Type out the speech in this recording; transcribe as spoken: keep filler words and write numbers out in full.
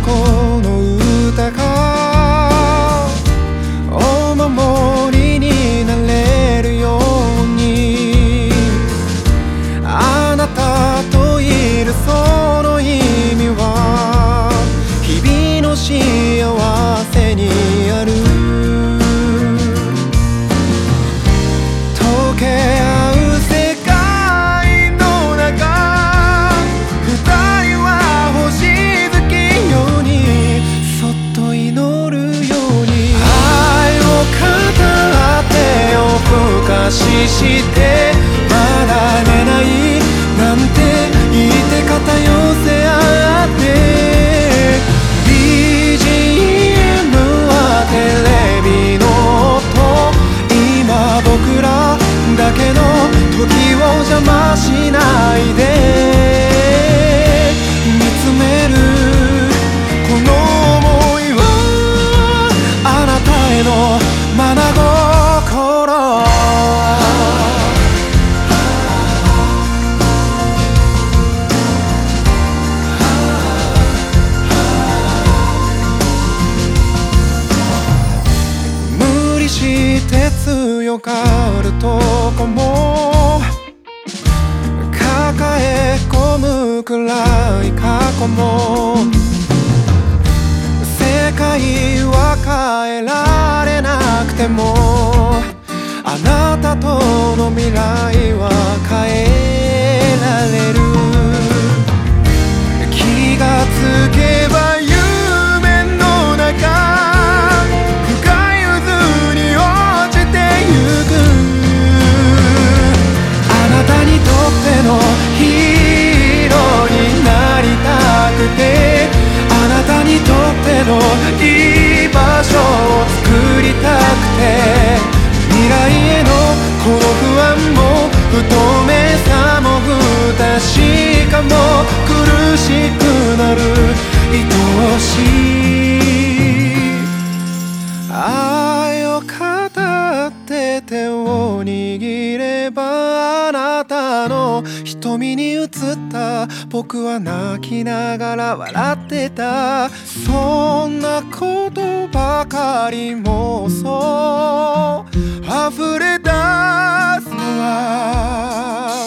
この歌がお守りになれるように、あなたといるその意味は日々の幸せにある。溶け合う世界の中、二人は星月ようにそっと祈るように、愛を語って夜更かししてまだ寝ないなんて言って肩寄せ合って、 ビージーエム はテレビの音、今僕らだけの時を邪魔しないで見つめるこの想いはあなたへの眼心。無理して強がるとこも抱え込むくらい過去も、世界は変えられなくてもあなたとの未来は変えられる。気がつけば夢の中、深い渦に落ちてゆく。あなたにとってのヒーローになりたくて、あなたにとってのいい場所を作りたくて、未来へのこの不安も不透明さも不確かも苦しくなる愛しい愛を語って手を握れば、あなたの瞳に映った僕は泣きながら笑ってた。そんなことばかり妄想溢れ出すのは